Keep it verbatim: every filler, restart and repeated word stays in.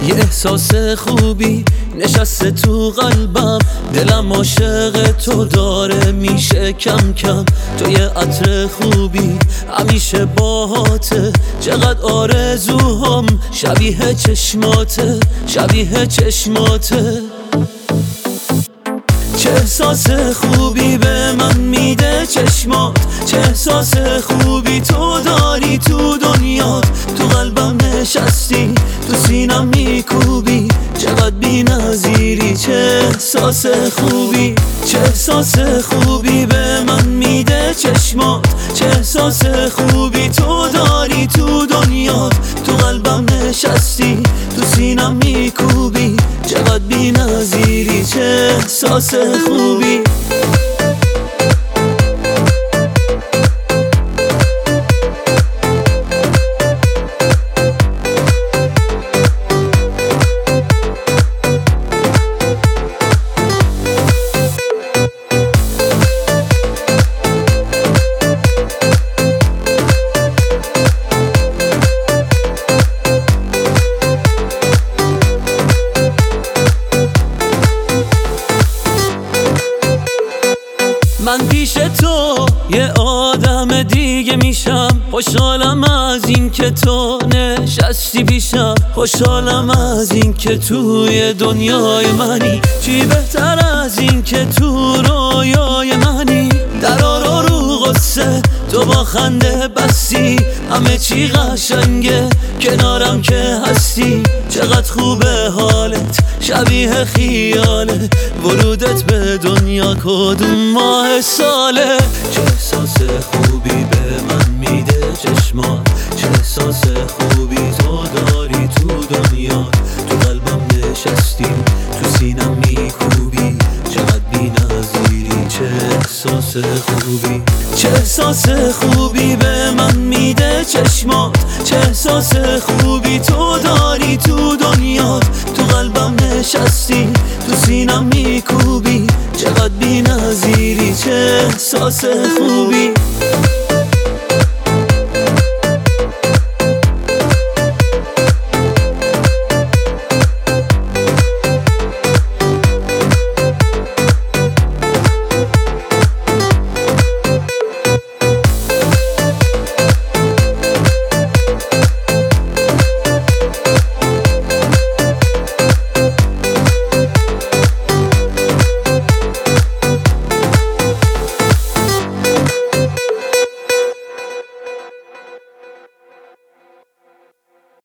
یه احساس خوبی نشسته تو قلبم، دلم عاشق تو داره میشه کم کم. تو یه عطر خوبی همیشه باهاته، چقدر آرزوهام شبیه چشماته، شبیه چشماته. چه احساس خوبی به من میده چشمات، چه احساس خوبی تو داری تو دنیات. تو قلبم نشستی، تو سینم میکوبی، چقدر بی نظیری. چه احساس خوبی، چه احساس خوبی به من میده چشمات، چه احساس خوبی تو داری تو دنیات. تو قلبم نشستی، تو سینم میکوبی، چقدر بی نظیری. چه احساس خوبی. من پیش تو یه آدم دیگه میشم، خوشحالم از این که تو نشستی پیشم، خوشحالم از این که توی دنیای منی. چی بهتر از این که تو رویای منی. درارا رو غصه تو با خنده بستی، همه چی قشنگه کنارم که هستی. چقدر خوبه حالت شبیه خیاله، ورودت به دنیا کدوم ماه ساله. چه احساس خوبی به من میده چشمات، چه احساس خوبی تو داری تو دنیا. تو قلبم نشستی، تو سینم میکوبی، چقدر بی نظیری. چه احساس خوبی، چه احساس خوبی به من میده چشمات، چه احساس خوبی تو داری تو دنیات. تو قلبم نشستی، تو سینم میکوبی، چقدر بی نظیری. چه احساس خوبی.